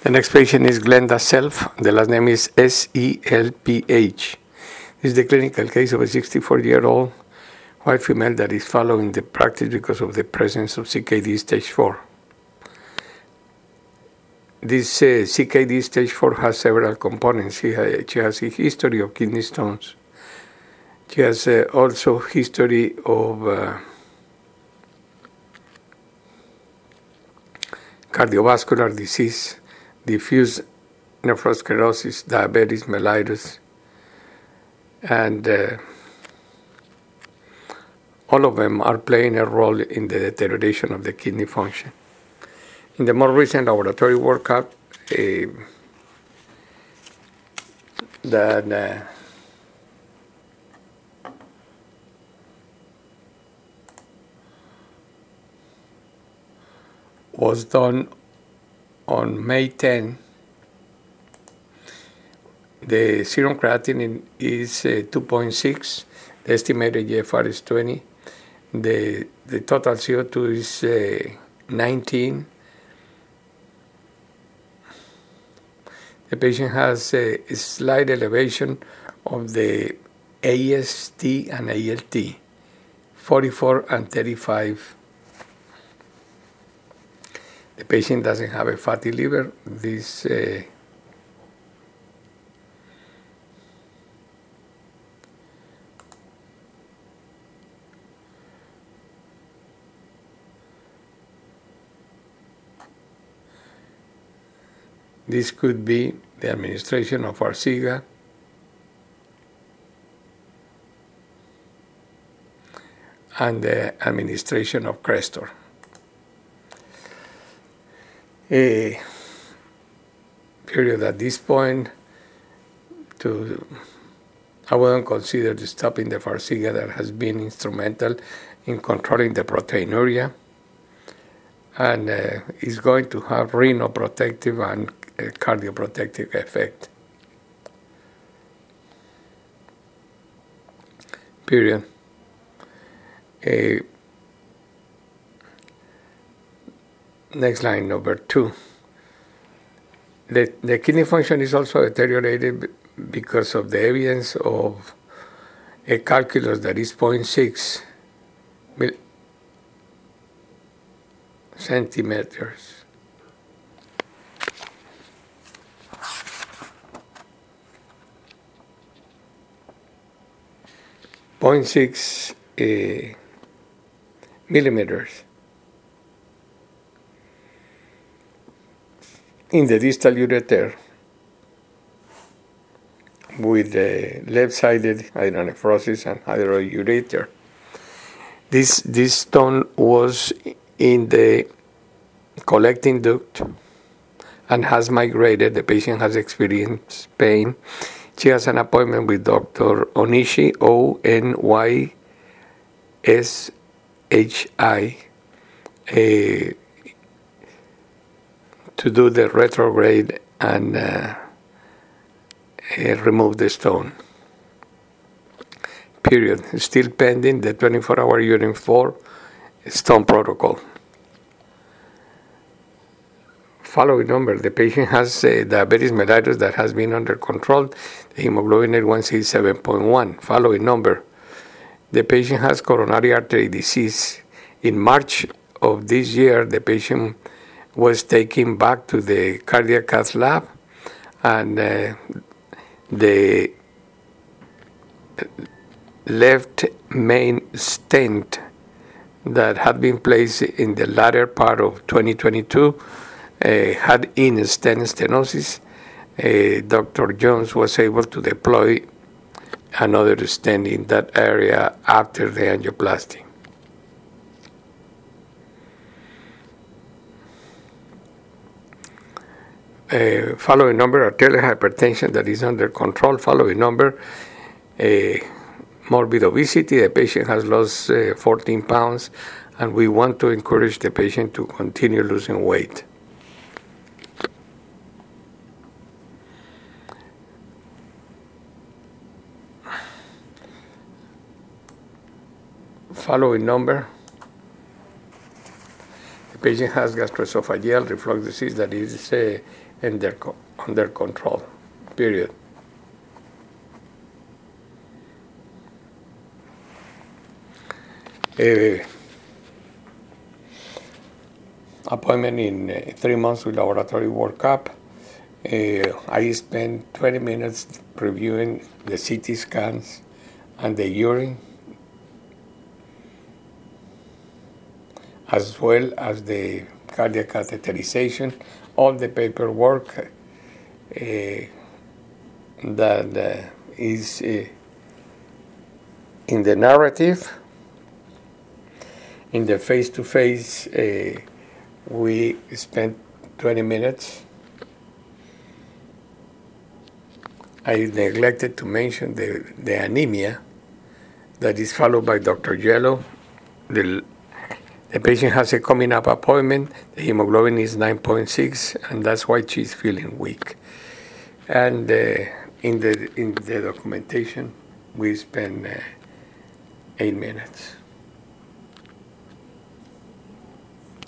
The next patient is Glenda Self. The last name is Selph. This is the clinical case of a 64-year-old white female that is following the practice because of the presence of CKD stage 4. This CKD stage 4 has several components. She has a history of kidney stones. She has also history of cardiovascular disease, diffuse nephrosclerosis, diabetes mellitus, and all of them are playing a role in the deterioration of the kidney function. In the more recent laboratory workup, that was done on May 10, the serum creatinine is 2.6, the estimated GFR is 20, the total CO2 is 19. The patient has a slight elevation of the AST and ALT, 44 and 35. The patient doesn't have a fatty liver. This could be the administration of Farxiga, and the administration of Crestor. Period. At this point, I wouldn't consider stopping the Farxiga that has been instrumental in controlling the proteinuria, and is going to have renoprotective and cardioprotective effect. Period. Next line, number 2. The kidney function is also deteriorated because of the evidence of a calculus that is 0.6 centimeters. millimeters in the distal ureter with the left-sided hydronephrosis and hydroureter. This stone was in the collecting duct and has migrated. The patient has experienced pain. She has an appointment with Dr. Onyshi, Onyshi, to do the retrograde and remove the stone. Period. Still pending the 24-hour urine 4 stone protocol. Following number, the patient has diabetes mellitus that has been under control. The hemoglobin A1C is 7.1. Following number, the patient has coronary artery disease. In March of this year, the patient was taken back to the cardiac cath lab, and the left main stent that had been placed in the latter part of 2022 had in-stent stenosis. Dr. Jones was able to deploy another stent in that area after the angioplasty. Following number, arterial hypertension that is under control. Following number, morbid obesity. The patient has lost 14 pounds, and we want to encourage the patient to continue losing weight. Following number, the patient has gastroesophageal reflux disease that is under control, period. Appointment in 3 months with laboratory workup. I spent 20 minutes reviewing the CT scans and the urine, as well as the cardiac catheterization, all the paperwork that is in the narrative. In the face-to-face, we spent 20 minutes. I neglected to mention the anemia that is followed by Dr. Yellow. The patient has a coming up appointment. The hemoglobin is 9.6, and that's why she's feeling weak. And in the documentation, we spent 8 minutes.